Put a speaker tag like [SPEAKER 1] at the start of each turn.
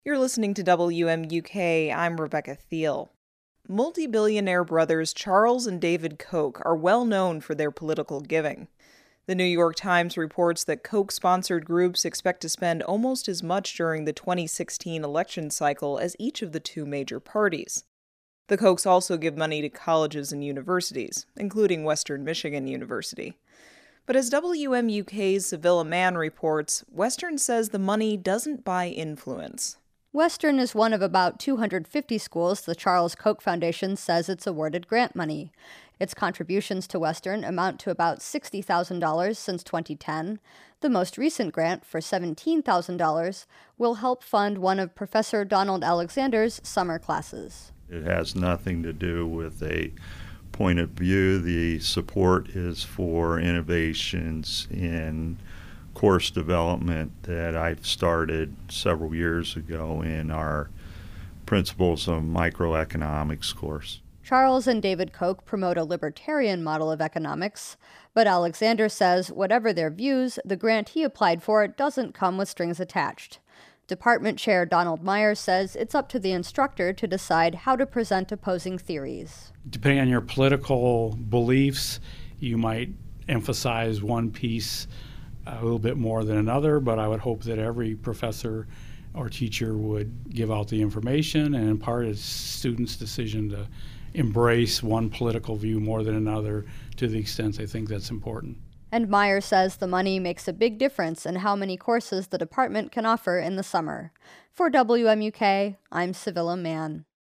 [SPEAKER 1] You're listening to WMUK. I'm Rebecca Thiel. Multi-billionaire brothers Charles and David Koch are well known for their political giving. The New York Times reports that Koch-sponsored groups expect to spend almost as much during the 2016 election cycle as each of the two major parties. The Kochs also give money to colleges and universities, including Western Michigan University. But as WMUK's Sevilla Mann reports, Western says the money doesn't buy influence.
[SPEAKER 2] Western is one of about 250 schools the Charles Koch Foundation says it's awarded grant money. Its contributions to Western amount to about $60,000 since 2010. The most recent grant, for $17,000, will help fund one of Professor Donald Alexander's summer classes.
[SPEAKER 3] It has nothing to do with a point of view. The support is for innovations in course development that I've started several years ago in our Principles of Microeconomics course.
[SPEAKER 2] Charles and David Koch promote a libertarian model of economics, but Alexander says whatever their views, the grant he applied for doesn't come with strings attached. Department Chair Donald Meyer says it's up to the instructor to decide how to present opposing theories.
[SPEAKER 4] Depending on your political beliefs, you might emphasize one piece a little bit more than another, but I would hope that every professor or teacher would give out the information, and in part it's students' decision to embrace one political view more than another to the extent they think that's important.
[SPEAKER 2] And Meyer says the money makes a big difference in how many courses the department can offer in the summer. For WMUK, I'm Sevilla Mann.